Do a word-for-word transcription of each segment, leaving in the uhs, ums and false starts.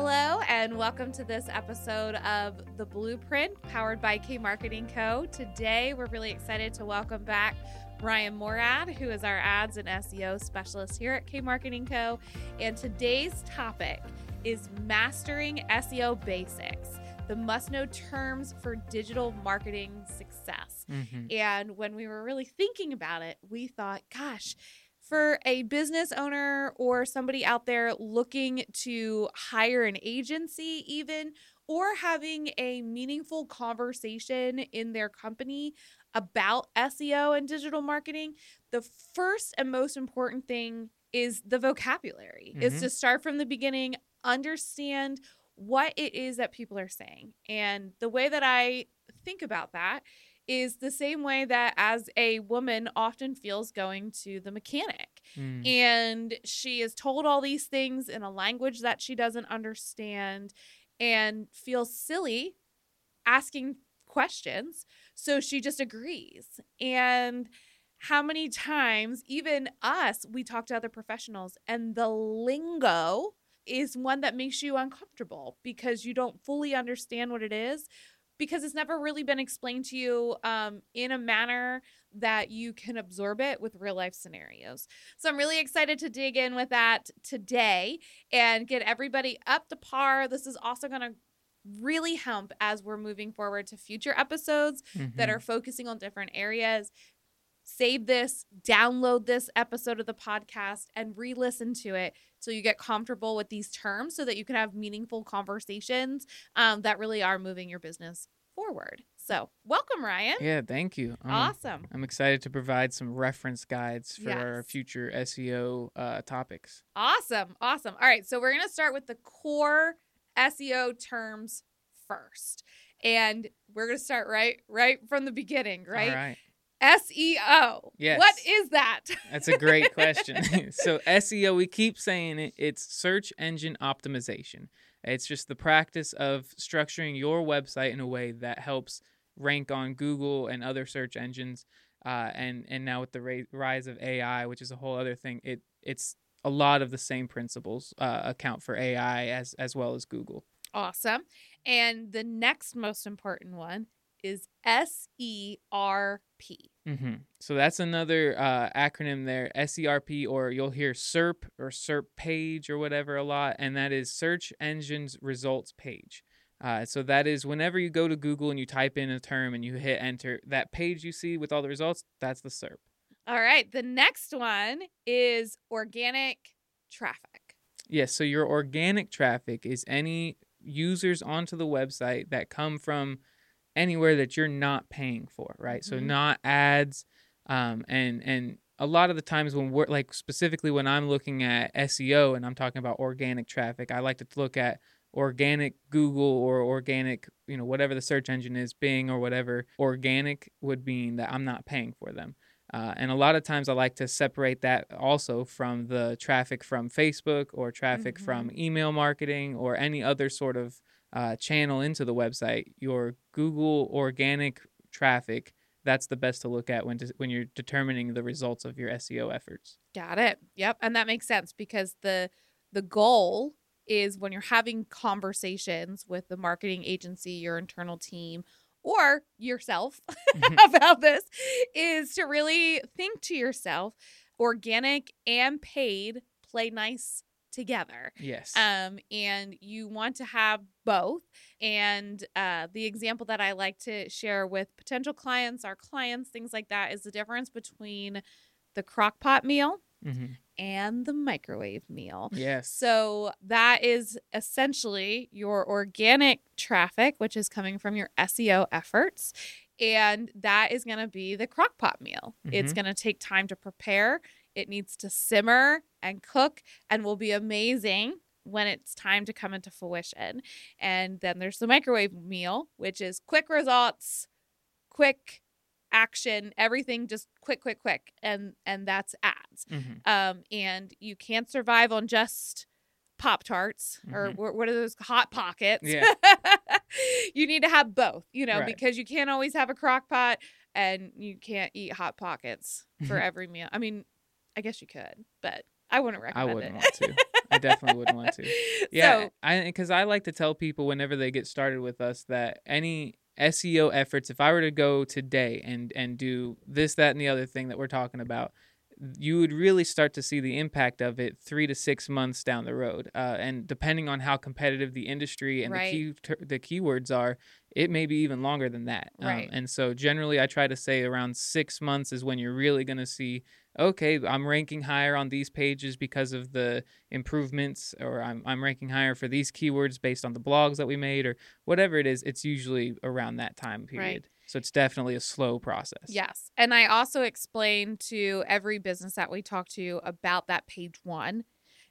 Hello, and welcome to this episode of The Blueprint, powered by K Marketing Co. Today, we're really excited to welcome back Ryan Morad, who is our ads and S E O specialist here at K Marketing Co. And today's topic is mastering S E O basics, the must-know terms for digital marketing success. Mm-hmm. And when we were really thinking about it, we thought, gosh, for a business owner or somebody out there looking to hire an agency even, or having a meaningful conversation in their company about S E O and digital marketing, the first and most important thing is the vocabulary, Mm-hmm. is to start from the beginning, understand what it is that people are saying. And the way that I think about that is the same way that as a woman often feels going to the mechanic. Mm. And she is told all these things in a language that she doesn't understand and feels silly asking questions. So she just agrees. And how many times, even us, we talk to other professionals and the lingo is one that makes you uncomfortable because you don't fully understand what it is, because it's never really been explained to you um, in a manner that you can absorb it with real life scenarios. So I'm really excited to dig in with that today and get everybody up to par. This is also going to really help as we're moving forward to future episodes Mm-hmm. that are focusing on different areas. Save this, download this episode of the podcast, and re-listen to it so you get comfortable with these terms so that you can have meaningful conversations um, that really are moving your business forward. So welcome, Ryan. Yeah, thank you. Um, Awesome. I'm excited to provide some reference guides for our Yes. future S E O uh, topics. Awesome. Awesome. All right. So we're going to start with the core S E O terms first. And we're going to start right, right from the beginning, right? All right. S E O. Yes. What is that? That's a great question. So S E O, we keep saying it, it's search engine optimization. It's just the practice of structuring your website in a way that helps rank on Google and other search engines. Uh, and, and now with the ra- rise of A I, which is a whole other thing, it it's a lot of the same principles uh, account for A I as, as well as Google. Awesome. And the next most important one is S E R P. Mm-hmm. So that's another uh, acronym there, S E R P, or you'll hear S E R P or S E R P page or whatever a lot, and that is Search Engines Results Page. Uh, so that is whenever you go to Google and you type in a term and you hit enter, that page you see with all the results, that's the S E R P. All right. The next one is organic traffic. Yes, so your organic traffic is any users onto the website that come from anywhere that you're not paying for, right? Mhm. So not ads, um, and and a lot of the times when we're like specifically when I'm looking at S E O and I'm talking about organic traffic, I like to look at organic Google or organic, you know, whatever the search engine is, Bing or whatever. Organic would mean that I'm not paying for them. Uh, and a lot of times I like to separate that also from the traffic from Facebook or traffic Mhm. from email marketing or any other sort of uh, channel into the website. Your Google organic traffic, that's the best to look at when de- when you're determining the results of your S E O efforts. Got it. Yep. And that makes sense because the the goal is when you're having conversations with the marketing agency, your internal team, or yourself about this, is to really think to yourself, organic and paid play nice together. Yes. Um, and you want to have both. And uh, the example that I like to share with potential clients, our clients, things like that, is the difference between the crock pot meal Mm-hmm. and the microwave meal. Yes. So that is essentially your organic traffic, which is coming from your S E O efforts. And that is going to be the crock pot meal. It's Mhm. going to take time to prepare. It needs to simmer and cook and will be amazing when it's time to come into fruition. And then there's the microwave meal, which is quick results, quick action, everything just quick, quick, quick. And and that's ads. Mm-hmm. Um, and you can't survive on just Pop-Tarts or Mhm. wh- what are those, Hot Pockets? Yeah. You need to have both, you know, Right. because you can't always have a crock pot and you can't eat Hot Pockets for every meal. I mean, I guess you could, but I wouldn't I recommend wouldn't it. want to. I definitely wouldn't want to. Yeah, So, I because I like to tell people whenever they get started with us that any S E O efforts, if I were to go today and and do this, that, and the other thing that we're talking about, you would really start to see the impact of it three to six months down the road. Uh, and depending on how competitive the industry and right. the key ter- the keywords are, it may be even longer than that. Right. Um, and so generally, I try to say around six months is when you're really going to see, okay, I'm ranking higher on these pages because of the improvements, or I'm I'm ranking higher for these keywords based on the blogs that we made, or whatever it is. It's usually around that time period. Right. So it's definitely a slow process. Yes. And I also explain to every business that we talk to about that page one,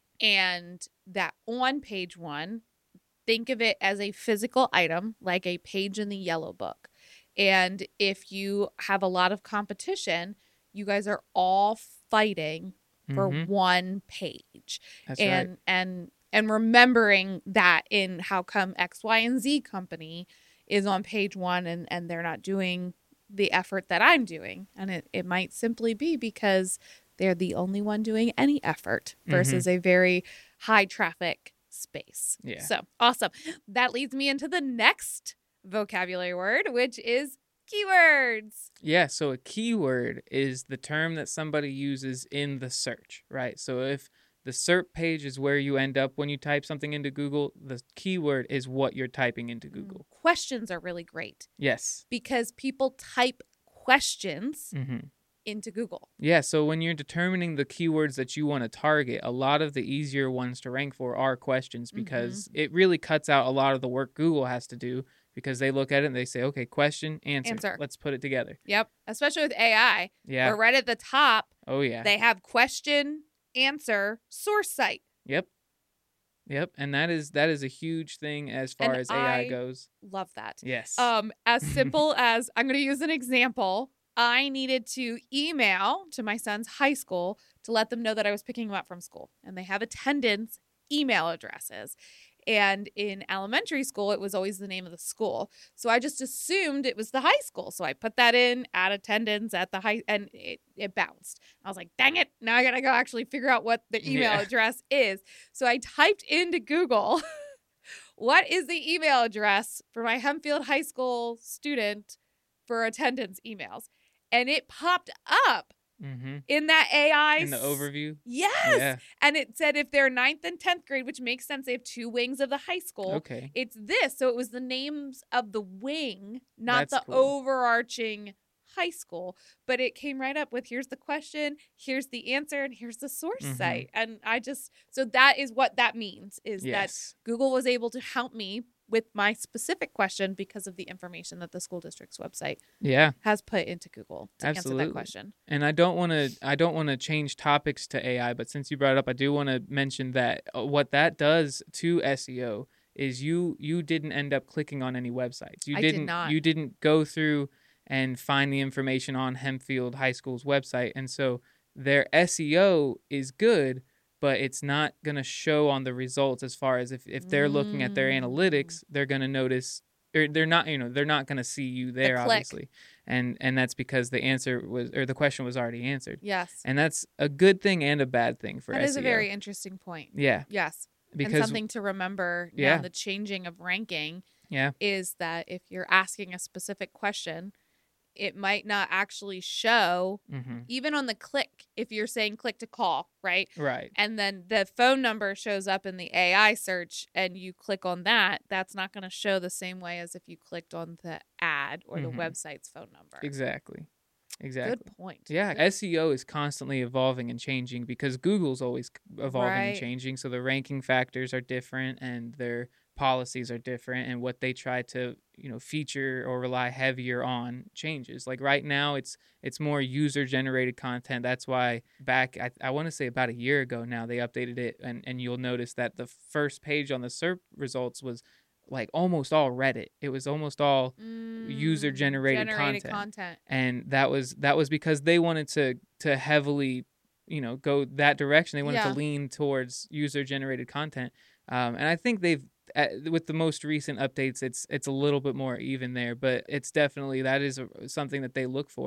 and that on page one, think of it as a physical item, like a page in the yellow book. And if you have a lot of competition, you guys are all fighting for Mhm. one page. That's and right. and and remembering that in how come X, Y, and Z company is on page one, and, and they're not doing the effort that I'm doing. And it, it might simply be because they're the only one doing any effort versus a very high traffic space. Yeah. So awesome. That leads me into the next vocabulary word, which is keywords. Yeah, so a keyword is the term that somebody uses in the search, right? So if the SERP page is where you end up when you type something into Google, the keyword is what you're typing into Google. Mm, questions are really great Yes. because people type questions Mm-hmm. into Google. Yeah, so when you're determining the keywords that you want to target, a lot of the easier ones to rank for are questions, because mm-hmm. it really cuts out a lot of the work Google has to do, because they look at it and they say, okay, question, answer. Answer. Let's put it together. Yep. Especially with A I. Yeah. Where right at the top, oh yeah, they have question, answer, source site. Yep. Yep. And that is that is a huge thing as far and as A I I goes. Love that. Yes. Um, as simple as, I'm going to use an example. I needed to email to my son's high school to let them know that I was picking him up from school. And they have attendance email addresses. And in elementary school, it was always the name of the school. So I just assumed it was the high school. So I put that in, add attendance at the high, and it, it bounced. I was like, dang it. Now I got to go actually figure out what the email Yeah. address is. So I typed into Google, what is the email address for my Hempfield High School student for attendance emails? And it popped up. Mm-hmm. In that A I. In the overview? Yes. Yeah. And it said if they're ninth and tenth grade, which makes sense, they have two wings of the high school. Okay. It's this. So it was the names of the wing, not That's the cool. overarching high school. But it came right up with, here's the question, here's the answer, and here's the source mm-hmm. site. And I just, so that is what that means, is yes. that Google was able to help me with my specific question because of the information that the school district's website yeah. has put into Google to Absolutely. answer that question. And I don't want to I don't want to change topics to A I, but since you brought it up, I do want to mention that uh, what that does to S E O is you you didn't end up clicking on any websites. You I didn't did not. you didn't go through and find the information on Hempfield High School's website. And so their S E O is good, but it's not going to show on the results, as far as if, if they're mm. looking at their analytics, they're going to notice, or they're not, you know, they're not going to see you there, the obviously. And and that's because the answer was, or the question was already answered. Yes. And that's a good thing and a bad thing for that S E O. That is a very interesting point. Yeah. Yes. Because, and something to remember yeah. now, the changing of ranking yeah. is that if you're asking a specific question, it might not actually show, mm-hmm. even on the click, if you're saying click to call, right? Right. And then the phone number shows up in the A I search and you click on that, that's not going to show the same way as if you clicked on the ad or mm-hmm. the website's phone number. Exactly. Exactly. Good point. Yeah, S E O is constantly evolving and changing because Google's always evolving right. and changing. So the ranking factors are different and their policies are different, and what they try to, you know, feature or rely heavier on changes. Like right now, it's it's more user generated content. That's why back I, I want to say about a year ago now they updated it, and and you'll notice that the first page on the SERP results was like almost all Reddit. It was almost all mm, user generated content. content. And that was that was because they wanted to to heavily, you know, go that direction. They wanted yeah. to lean towards user generated content. Um, and I think they've uh, with the most recent updates, it's it's a little bit more even there, but it's definitely that is a, something that they look for.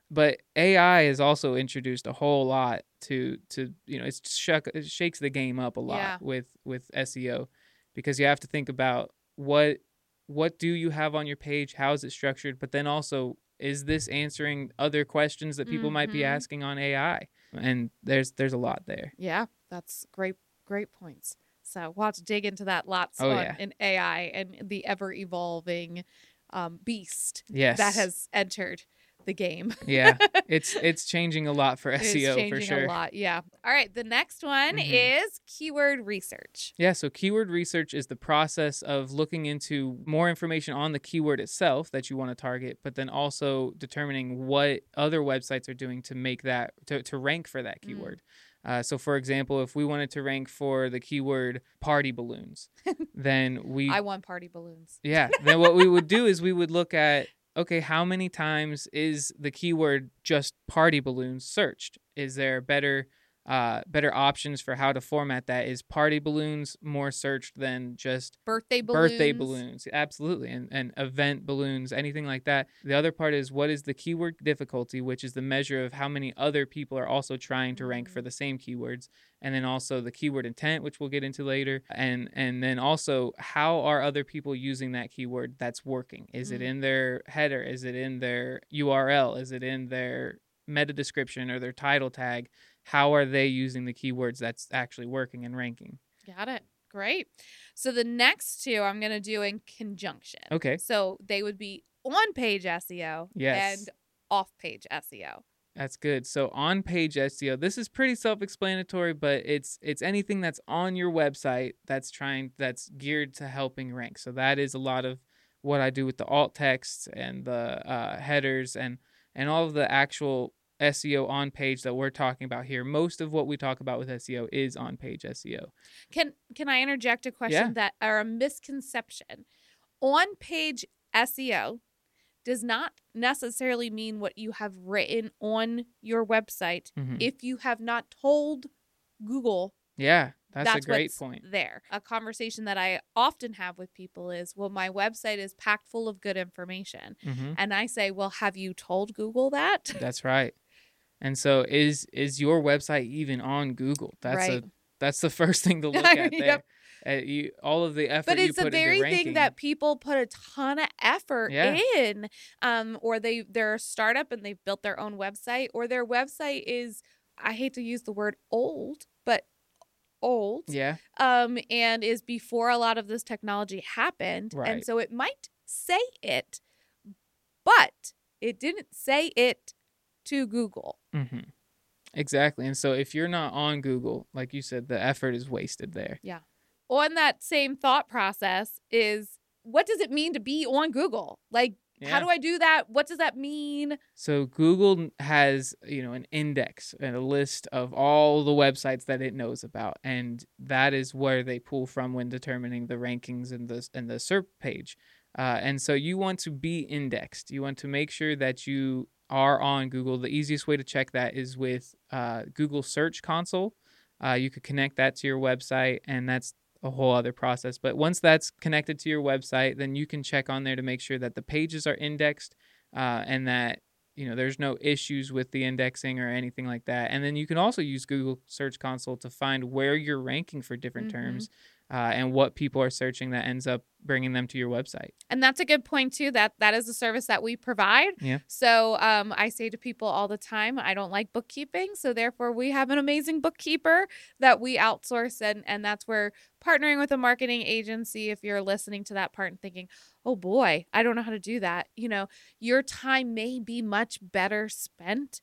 But A I has also introduced a whole lot to to you know, it's shuck, it shakes the game up a lot Yeah. with with S E O, because you have to think about what what do you have on your page, how is it structured, but then also, is this answering other questions that people might be Mhm. asking on A I? And there's there's a lot there. Yeah, that's great, great points. So we'll have to dig into that lots Oh, on yeah. in A I and the ever evolving um, beast Yes. that has entered the game. Yeah, it's it's changing a lot for It S E O is for changing sure. a lot. Yeah. All right. The next one Mhm. is keyword research. Yeah, so keyword research is the process of looking into more information on the keyword itself that you want to target, but then also determining what other websites are doing to make that to, to rank for that Mm. keyword. Uh, so, for example, if we wanted to rank for the keyword party balloons, then we I want party balloons. yeah, then what we would do is we would look at, okay, how many times is the keyword just party balloons searched? Is there better uh, better options for how to format that? Is party balloons more searched than just Birthday balloons. birthday balloons? Absolutely. And, and event balloons, anything like that. The other part is, what is the keyword difficulty, which is the measure of how many other people are also trying to rank for the same keywords. And then also the keyword intent, which we'll get into later. And and then also, how are other people using that keyword that's working? Is it Mm. in their header? Is it in their U R L? Is it in their meta description or their title tag? How are they using the keywords that's actually working and ranking? Got it. Great. So the next two I'm going to do in conjunction. Okay. So they would be on page S E O Yes. and off page S E O. That's good. So on page S E O, this is pretty self-explanatory, but it's it's anything that's on your website that's trying that's geared to helping rank. So that is a lot of what I do with the alt text and the uh, headers and and all of the actual S E O on page that we're talking about here. Most of what we talk about with S E O is on page S E O. Can can I interject a question Yeah. that or a misconception? On page S E O does not necessarily mean what you have written on your website Mhm. if you have not told Google Yeah, that's, that's a great what's point. there. A conversation that I often have with people is, well, my website is packed full of good information. hmm And I say, well, have you told Google that? That's right. And so is is your website even on Google? That's Right. a that's the first thing to look at there. Yep. Uh, you, all of the effort But you it's the put very into ranking. thing that people put a ton of effort Yeah. in. Um, or they they're a startup and they've built their own website, or their website is, I hate to use the word old, but old. Yeah. Um, and is before a lot of this technology happened. And Right. so it might say it, but it didn't say it to Google. hmm Exactly. And so if you're not on Google, like you said, the effort is wasted there. On that same thought process is, what does it mean to be on Google? Like, how Yeah. do I do that? What does that mean? So Google has, you know, an index and a list of all the websites that it knows about, and that is where they pull from when determining the rankings in the in the S E R P page. Uh, and so you want to be indexed. You want to make sure that you are on Google. The easiest way to check that is with uh, Google Search Console. Uh, you could connect that to your website, and that's a whole other process. But once that's connected to your website, then you can check on there to make sure that the pages are indexed uh, and that, you know, there's no issues with the indexing or anything like that. And then you can also use Google Search Console to find where you're ranking for different Mhm. terms uh, and what people are searching that ends up bringing them to your website. And that's a good point too. That that is a service that we provide. Yeah. So um, I say to people all the time, I don't like bookkeeping, so therefore we have an amazing bookkeeper that we outsource, and and that's where partnering with a marketing agency. If you're listening to that part and thinking, oh boy, I don't know how to do that, you know, your time may be much better spent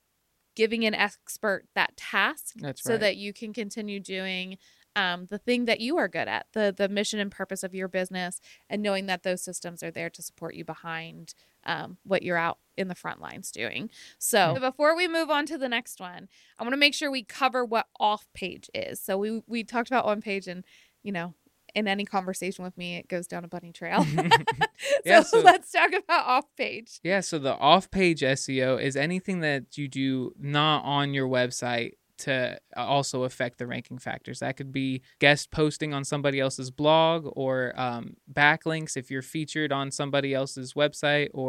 giving an expert that task, That's so right. that you can continue doing um, the thing that you are good at, the the mission and purpose of your business, and knowing that those systems are there to support you behind um, what you're out in the front lines doing. So before we move on to the next one, I want to make sure we cover what off page is. So we we talked about on page, and you know, in any conversation with me, it goes down a bunny trail. so, Yeah, so- let's talk about off page. Yeah, so the off-page S E O is anything that you do not on your website to also affect the ranking factors. That could be guest posting on somebody else's blog, or um, backlinks if you're featured on somebody else's website, or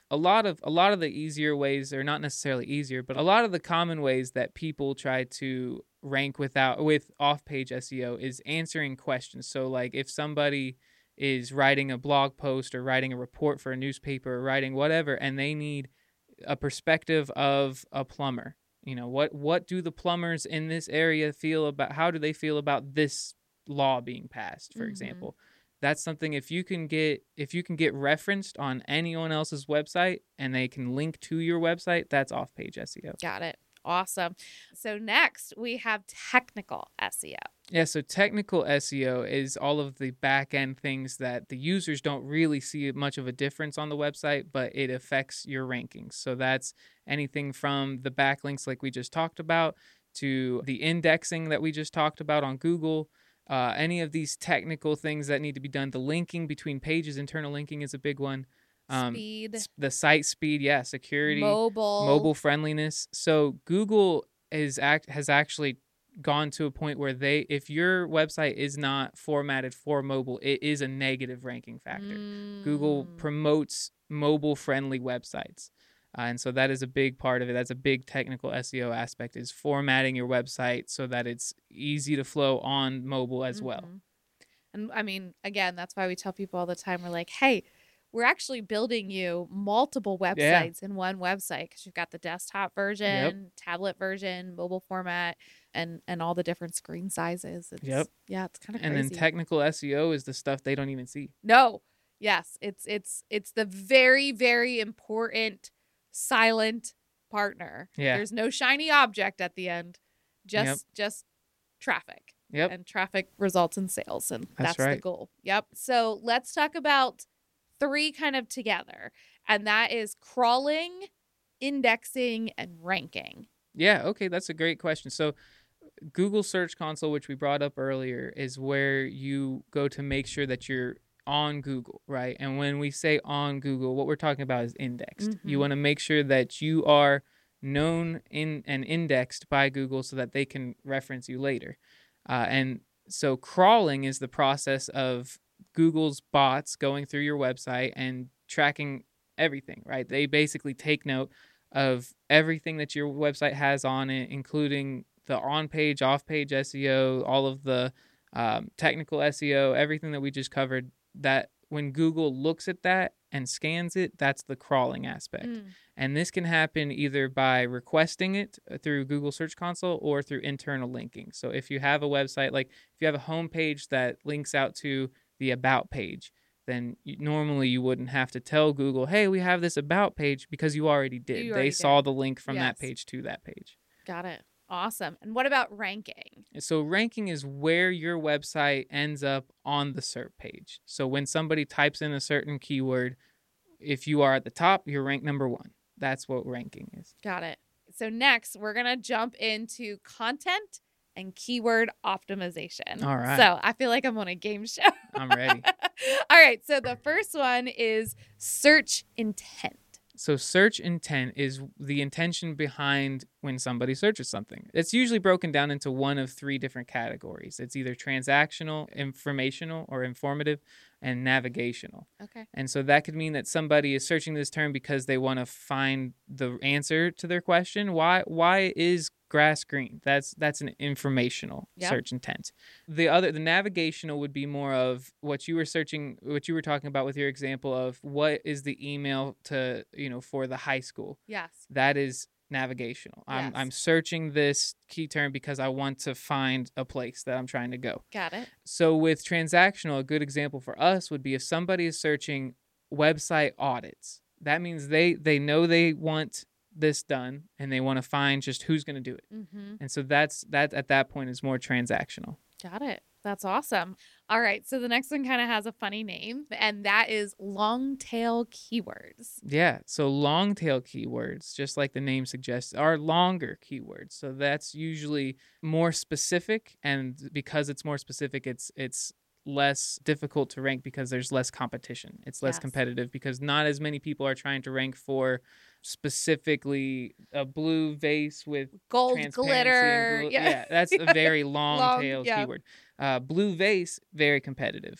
a lot of a lot of the easier ways, or not necessarily easier, but a lot of the common ways that people try to rank without with off-page S E O is answering questions. So like if somebody is writing a blog post or writing a report for a newspaper or writing whatever, and they need a perspective of a plumber, you know, what what do the plumbers in this area feel about, how do they feel about this law being passed, for Mhm. example. That's something, if you can get if you can get referenced on anyone else's website and they can link to your website, that's off-page S E O. Got it. Awesome. So next we have technical S E O. Yeah, so technical S E O is all of the back end things that the users don't really see much of a difference on the website, but it affects your rankings. So that's anything from the backlinks like we just talked about to the indexing that we just talked about on Google. Uh, any of these technical things that need to be done. The linking between pages, internal linking is a big one. Um, Speed, s- the site speed, yeah, security, mobile. mobile friendliness. So Google is act has actually gone to a point where they, if your website is not formatted for mobile, it is a negative ranking factor. Google Mm. promotes mobile friendly websites. Uh, and so that is a big part of it. That's a big technical S E O aspect, is formatting your website so that it's easy to flow on mobile as well. Mhm. And I mean, again, that's why we tell people all the time, we're like, hey, we're actually building you multiple Yeah. websites in one website, because you've got the desktop version, Yep. tablet version, mobile format, and and all the different screen sizes. It's, Yep. Yeah, it's kind of And crazy. then technical S E O is the stuff they don't even see. No. Yes, it's it's it's the very very important silent partner. Yeah. There's no shiny object at the end. Just Yep. just traffic. Yep. And traffic results in sales, and That's that's, the right. goal. Yep. So let's talk about three kind of together, and that is crawling, indexing, and ranking. Yeah, okay, that's a great question. So Google Search Console, which we brought up earlier, is where you go to make sure that you're on Google, right? And when we say on Google, what we're talking about is indexed. You Mhm. want to make sure that you are known in and indexed by Google so that they can reference you later. Uh, and so crawling is the process of Google's bots going through your website and tracking everything, right? They basically take note of everything that your website has on it, including the on-page, off-page S E O, all of the um, technical S E O, everything that we just covered. That when Google looks at that and scans it, that's the crawling aspect. Mm. And this can happen either by requesting it through Google Search Console or through internal linking. So if you have a website, like if you have a homepage that links out to the About page, then you, normally you wouldn't have to tell Google, hey, we have this About page, because you already did. You they already saw did. the link from that Yes. page to that page. Got it. Awesome. And what about ranking? So ranking is where your website ends up on the S E R P page. So when somebody types in a certain keyword, if you are at the top, you're ranked number one. That's what ranking is. Got it. So next, we're going to jump into content and keyword optimization. All right. So I feel like I'm on a game show. I'm ready. All right. So the first one is search intent. So search intent is the intention behind when somebody searches something. It's usually broken down into one of three different categories. It's either transactional, informational, or informative, and navigational. Okay. And so that could mean that somebody is searching this term because they want to find the answer to their question. Why why is grass green? That's that's an informational Yep. search intent. The other the navigational would be more of what you were searching, what you were talking about with your example of what is the email to, you know, for the high school. Yes. That is navigational. I'm Yes. I'm searching this key term because I want to find a place that I'm trying to go. Got it. So with transactional, a good example for us would be if somebody is searching website audits. That means they they know they want this done and they want to find just who's going to do it. Mm-hmm. And so that's that at that point is more transactional. Got it. That's awesome. All right. So the next one kind of has a funny name, and that is long tail keywords. Yeah, so long tail keywords, just like the name suggests, are longer keywords. So that's usually more specific, and because it's more specific, it's it's less difficult to rank because there's less competition. It's less Yes. competitive because not as many people are trying to rank for specifically a blue vase with Gold transparency and glitter. glu- Yeah. yeah, that's a very long, Long- tail yeah. keyword. Uh, blue vase, very competitive.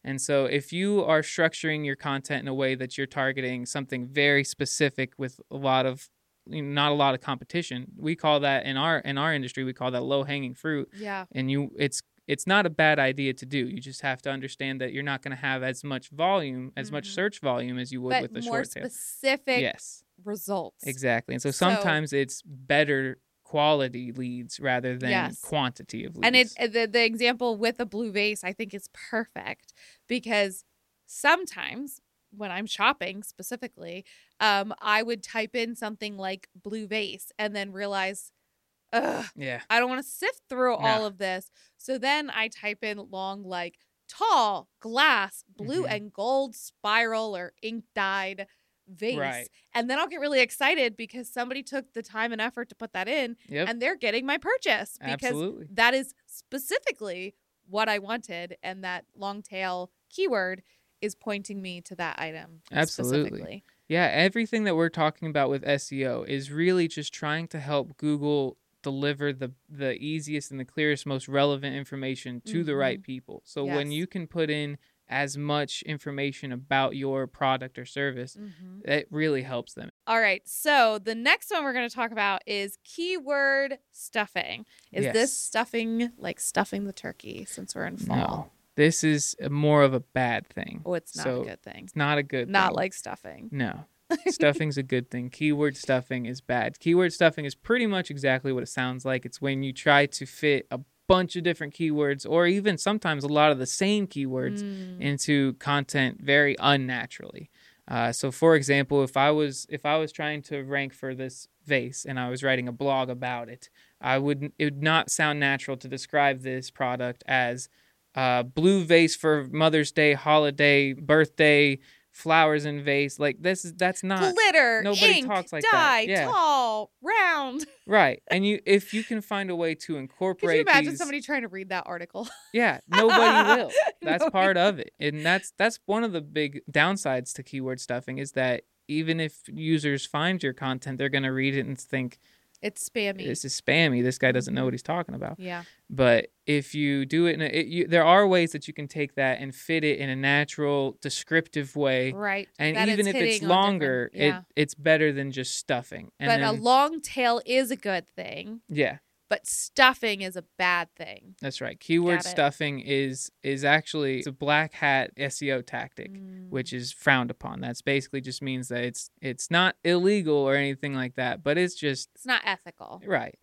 And so if you are structuring your content in a way that you're targeting something very specific with a lot of, you know, not a lot of competition, we call that in our in our industry, we call that low hanging fruit. Yeah. And you it's it's not a bad idea to do. You just have to understand that you're not going to have as much volume, as mm-hmm. much search volume as you would but with a more short tail. Specific yes. results. Exactly. And so, So- sometimes it's better quality leads rather than Yes. quantity of leads. And it the, the example with a blue vase, I think is perfect because sometimes when I'm shopping specifically, um, I would type in something like blue vase and then realize, ugh, yeah. I don't want to sift through No. all of this. So then I type in long like tall glass blue Mhm. and gold spiral or ink dyed vase. Right. And then I'll get really excited because somebody took the time and effort to put that in Yep. and they're getting my purchase because Absolutely. that is specifically what I wanted. And that long tail keyword is pointing me to that item. Absolutely. Specifically. Yeah, everything that we're talking about with S E O is really just trying to help Google deliver the the easiest and the clearest, most relevant information to Mm-hmm. the right people. So when Yes. you can put in as much information about your product or service, Mm-hmm. it really helps them. All right. So the next one we're going to talk about is keyword stuffing. Is Yes. this stuffing like stuffing the turkey since we're in fall? No, this is more of a bad thing. Oh, it's not So a good thing. It's not a good Not thing. like stuffing. No. Stuffing's a good thing. Keyword stuffing is bad. Keyword stuffing is pretty much exactly what it sounds like. It's when you try to fit a bunch of different keywords or even sometimes a lot of the same keywords Mm. into content very unnaturally. Uh, so for example, if I was if I was trying to rank for this vase and I was writing a blog about it, I would it would not sound natural to describe this product as uh, blue vase for Mother's Day, holiday, birthday, flowers in vase. Like this is that's not Glitter, nobody ink, talks like dye, that. Yeah. tall, round. right. And you if you can find a way to Could incorporate you imagine these, somebody trying to read that article? yeah, nobody will. That's Nobody part of it. And that's that's one of the big downsides to keyword stuffing is that even if users find your content, they're going to read it and think It's spammy. this is spammy. This guy doesn't know Mhm. what he's talking about. Yeah. But if you do it in a, it, you, there are ways that you can take that and fit it in a natural, descriptive way. Right. And That even it's if it's hitting on longer, different- yeah. it it's better than just stuffing. And But a then, long tail is a good thing, yeah, but stuffing is a bad thing. that's right. Keyword Got it. stuffing is is actually it's a black hat S E O tactic, Mm. which is frowned upon. That's basically just means that it's it's not illegal or anything like that, but it's just It's not ethical. right.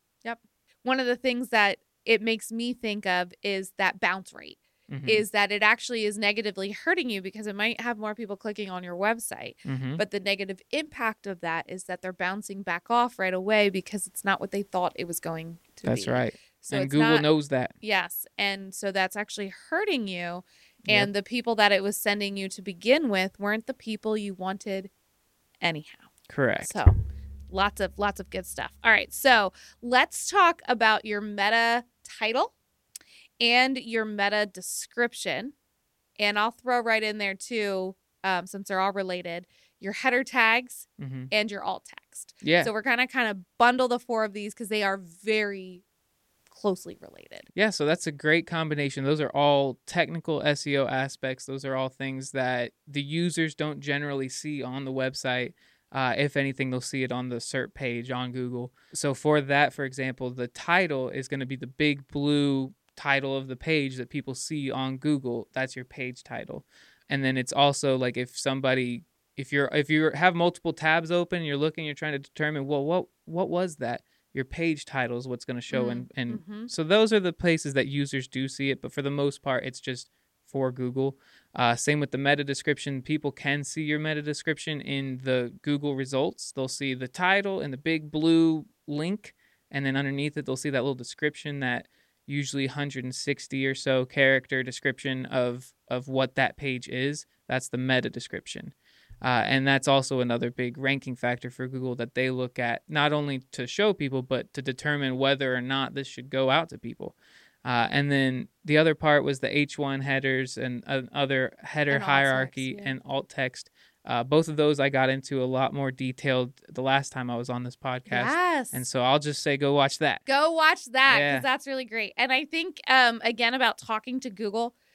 One of the things that it makes me think of is that bounce rate. Mhm. Is that it actually is negatively hurting you because it might have more people clicking on your website. Mhm. But the negative impact of that is that they're bouncing back off right away because it's not what they thought it was going to That's be. right. So and it's Google not, knows that. Yes. And so that's actually hurting you. Yep. And the people that it was sending you to begin with weren't the people you wanted anyhow. Correct. So lots of lots of good stuff. All right. So let's talk about your meta title and your meta description. And I'll throw right in there too, um, since they're all related, your header tags hmm and your alt text. Yeah. So we're gonna kind of bundle the four of these because they are very closely related. Yeah, so that's a great combination. Those are all technical S E O aspects. Those are all things that the users don't generally see on the website. Uh, if anything, they'll see it on the S E R P page on Google. So for that, for example, the title is going to be the big blue title of the page that people see on Google. That's your page title. And then it's also like if somebody, if you're if you have multiple tabs open, you're looking, you're trying to determine, well, what what was that? Your page title is what's going to show. Mm, And, and mhm. so those are the places that users do see it. But for the most part, it's just for Google. Uh, same with the meta description. People can see your meta description in the Google results. They'll see the title and the big blue link. And then underneath it, they'll see that little description, that usually one hundred sixty or so character description of, of what that page is. That's the meta description. Uh, and that's also another big ranking factor for Google that they look at, not only to show people, but to determine whether or not this should go out to people. Uh, and then the other part was the H one headers and uh, other header And alt hierarchy text, yeah. and alt text. Uh, both of those I got into a lot more detailed the last time I was on this podcast. Yes. And so I'll just say go watch that. Go watch that because Yeah. that's really great. And I think, um, again, about talking to Google,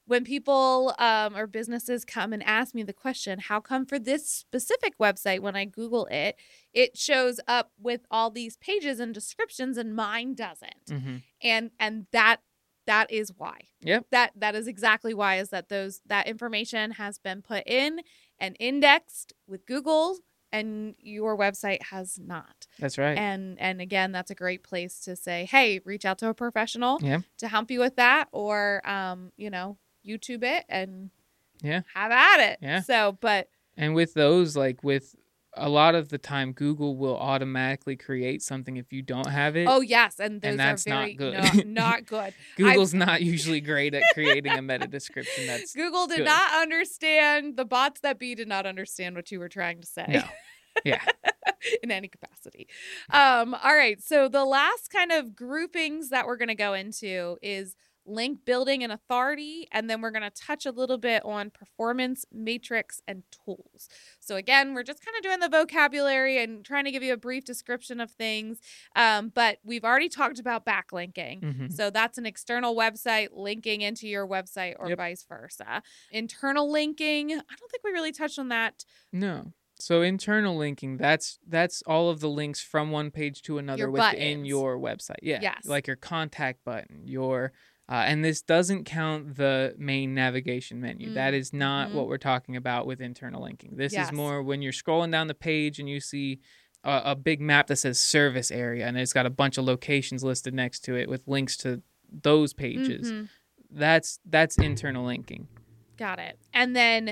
when people um, or businesses come and ask me the question, how come for this specific website, when I Google it, it shows up with all these pages and descriptions and mine doesn't? Mm-hmm. And and that that is why. Yep. That that is exactly why, is that those that information has been put in and indexed with Google, and your website has not. That's right. And and again, that's a great place to say, hey, reach out to a professional Yeah. to help you with that, or um, you know, YouTube it and Yeah. have at it. Yeah. So, but And with those, like with a lot of the time, Google will automatically create something if you don't have it. oh yes, and those And that's are not very good. not, not good. Google's not usually great at creating a meta description. That's Google did good. not understand, the bots that be did not understand what you were trying to say. No. Yeah. In any capacity. Um, all right. So the last kind of groupings that we're going to go into is link building and authority. And then we're going to touch a little bit on performance, matrix, and tools. So again, we're just kind of doing the vocabulary and trying to give you a brief description of things. Um, but we've already talked about backlinking. Mm-hmm. So that's an external website linking into your website, or Yep. vice versa. Internal linking, I don't think we really touched on that. No. So internal linking, that's that's all of the links from one page to another Your within buttons. your website. Yeah. Yes. Like your contact button, your uh, and this doesn't count the main navigation menu. Mm, That is not mhm. what we're talking about with internal linking. This Yes. is more when you're scrolling down the page and you see a, a big map that says service area, and it's got a bunch of locations listed next to it with links to those pages. Mhm. That's that's internal linking. Got it. And then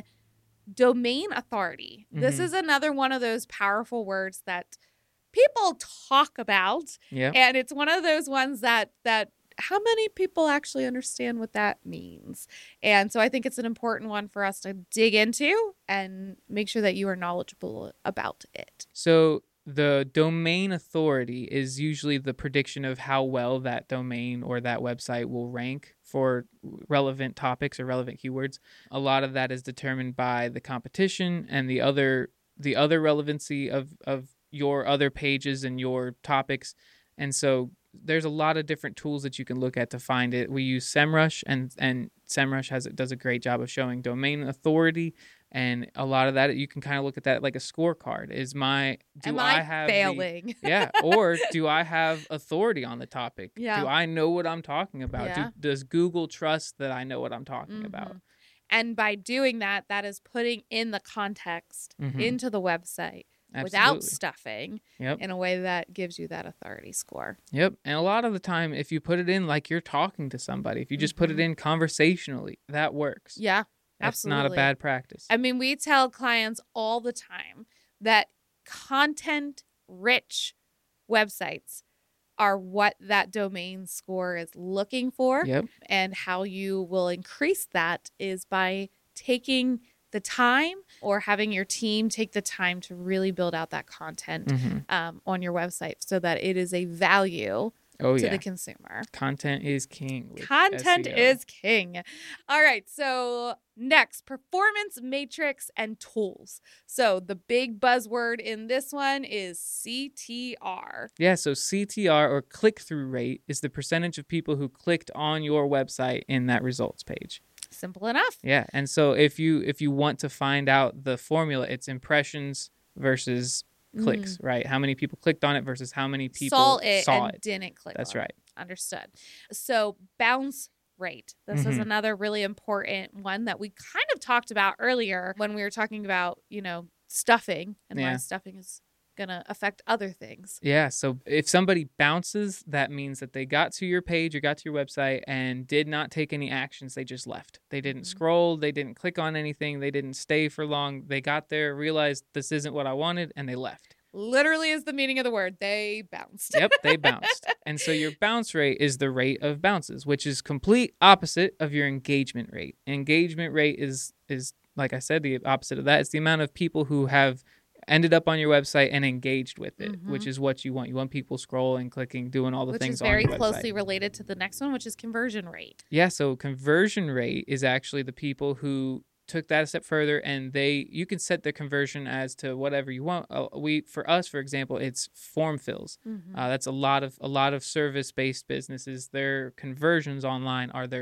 domain authority. This Mhm. is another one of those powerful words that people talk about. Yeah. And it's one of those ones that that how many people actually understand what that means? And so I think it's an important one for us to dig into and make sure that you are knowledgeable about it. So the domain authority is usually the prediction of how well that domain or that website will rank for relevant topics or relevant keywords. A lot of that is determined by the competition and the other the other relevancy of, of your other pages and your topics. And so there's a lot of different tools that you can look at to find it. We use SEMrush, and and SEMrush has does a great job of showing domain authority. And a lot of that, you can kind of look at that like a scorecard. Is my do Am I, I have the- failing? yeah, or do I have authority on the topic? Yeah. Do I know what I'm talking about? Yeah. Do, does Google trust that I know what I'm talking about? Mhm. And by doing that, that is putting in the context Mhm. into the website without Absolutely. stuffing Yep. in a way that gives you that authority score. Yep. And a lot of the time, if you put it in like you're talking to somebody, if you just put it Mhm. in conversationally, that works. Yeah, That's not a absolutely. bad practice. I mean, we tell clients all the time that content rich websites are what that domain score is looking for. Yep. And how you will increase that is by taking the time, or having your team take the time to really build out that content hmm um, on your website, so that it is a value Oh, to yeah. the consumer. Content is king. with Content S E O. is king. All right. So next, performance matrix and tools. So the big buzzword in this one is C T R. Yeah, so C T R, or click-through rate, is the percentage of people who clicked on your website in that results page. Simple enough. Yeah, and so if you if you want to find out the formula, it's impressions versus clicks, right? How many people clicked on it versus how many people Saw it saw and it. didn't click That's on right. it. Understood. So bounce rate. This is Mhm. another really important one that we kind of talked about earlier when we were talking about, you know, stuffing and why Yeah. stuffing is going to affect other things. Yeah, so if somebody bounces, that means that they got to your page or got to your website and did not take any actions. They just left. They didn't Mhm. scroll. They didn't click on anything. They didn't stay for long. They got there, realized this isn't what I wanted, and they left. Literally is the meaning of the word. They bounced. Yep, they bounced. And so your bounce rate is the rate of bounces, which is complete opposite of your engagement rate. Engagement rate is is like I said, the opposite of that. It's the amount of people who have ended up on your website and engaged with it, Mhm. which is what you want. You want people scrolling, clicking, doing all the Which things is on very your website. closely related to the next one, which is conversion rate. Yeah, so conversion rate is actually the people who took that a step further, and they you can set the conversion as to whatever you want. Uh, we for us, for example, it's form fills. Mhm. Uh, that's a lot of a lot of service based businesses. Their conversions online are their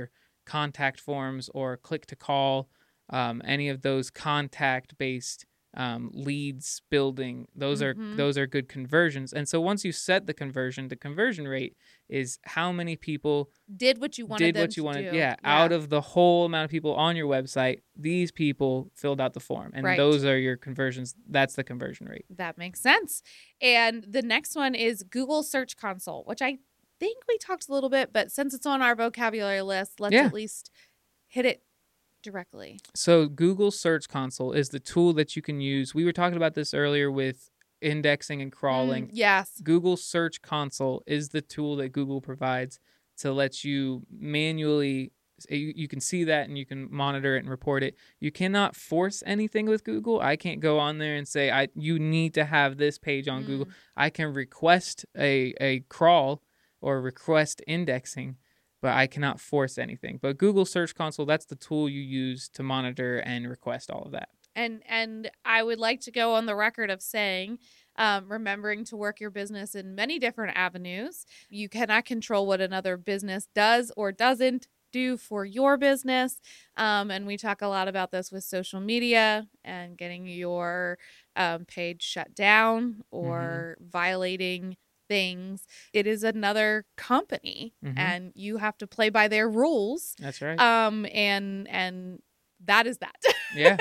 contact forms or click to call, um, any of those contact based um, leads building, those Mhm. are those are good conversions. And so once you set the conversion, the conversion rate is how many people Did what you wanted did them what you to wanted. do. Yeah, out of the whole amount of people on your website, these people filled out the form, and Right. those are your conversions. That's the conversion rate. That makes sense. And the next one is Google Search Console, which I think we talked a little bit, but since it's on our vocabulary list, let's Yeah. at least hit it directly. So Google Search Console is the tool that you can use. We were talking about this earlier with indexing and crawling. Mm, yes. Google Search Console is the tool that Google provides to let you manually, you, you can see that and you can monitor it and report it. You cannot force anything with Google. I can't go on there and say, I you need to have this page on Mm. Google. I can request a, a crawl or request indexing, but I cannot force anything. But Google Search Console, that's the tool you use to monitor and request all of that. And and I would like to go on the record of saying, um, remembering to work your business in many different avenues. You cannot control what another business does or doesn't do for your business. Um, and we talk a lot about this with social media and getting your um, page shut down or mm-hmm. violating things. It is another company, mm-hmm. and you have to play by their rules. That's right. Um, and and that is that. Yeah.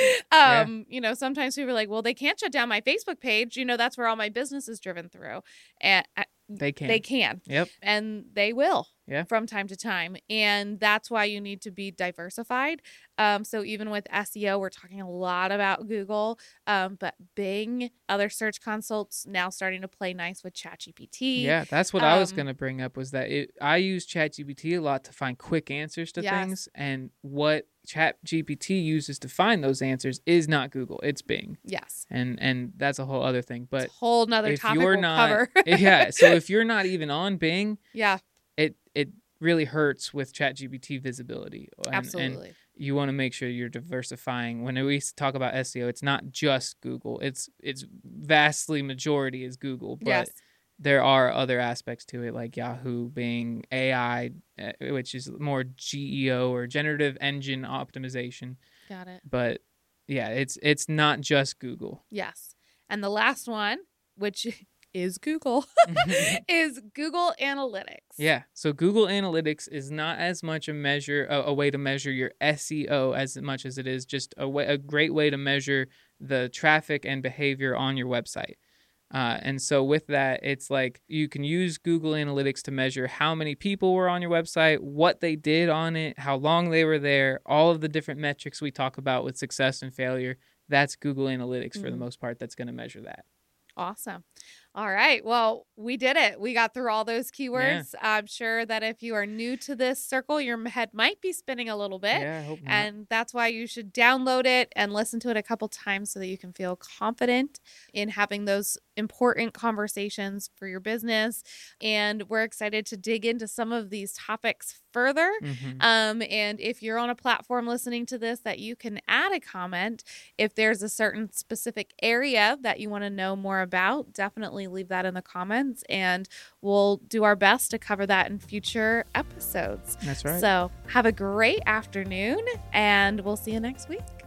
um, yeah. You know, sometimes people are like, well, they can't shut down my Facebook page. You know, that's where all my business is driven through. And uh, they can. They can. Yep. And they will. Yeah. From time to time. And that's why you need to be diversified. Um, so even with S E O, we're talking a lot about Google, um, but Bing, other search consults now starting to play nice with ChatGPT. Yeah, that's what um, I was going to bring up was that it, I use ChatGPT a lot to find quick answers to yes. things. And what ChatGPT uses to find those answers is not Google, it's Bing. Yes. And and that's a whole other thing. But it's a whole nother if topic you're we'll not, cover. yeah, so if you're not even on Bing, yeah, it it really hurts with ChatGPT visibility. And, absolutely. And you want to make sure you're diversifying. When we talk about S E O, it's not just Google. It's it's vastly majority is Google, but yes. there are other aspects to it like Yahoo, Bing, A I, uh, which is more G E O or generative engine optimization. Got it. But yeah, it's it's not just Google. Yes. And the last one, which is Google, is Google Analytics. Yeah. So Google Analytics is not as much a measure, a, a way to measure your S E O as much as it is just a way, a great way to measure the traffic and behavior on your website. Uh, and so with that, it's like you can use Google Analytics to measure how many people were on your website, what they did on it, how long they were there, all of the different metrics we talk about with success and failure. That's Google Analytics mm-hmm. for the most part that's going to measure that. Awesome. All right. Well, we did it. We got through all those keywords. Yeah. I'm sure that if you are new to this circle, your head might be spinning a little bit. Yeah, I hope not. And that's why you should download it and listen to it a couple times so that you can feel confident in having those important conversations for your business. And we're excited to dig into some of these topics further. Mm-hmm. Um, and if you're on a platform listening to this, that you can add a comment. If there's a certain specific area that you want to know more about, definitely leave that in the comments and we'll do our best to cover that in future episodes. That's right. So have a great afternoon and we'll see you next week.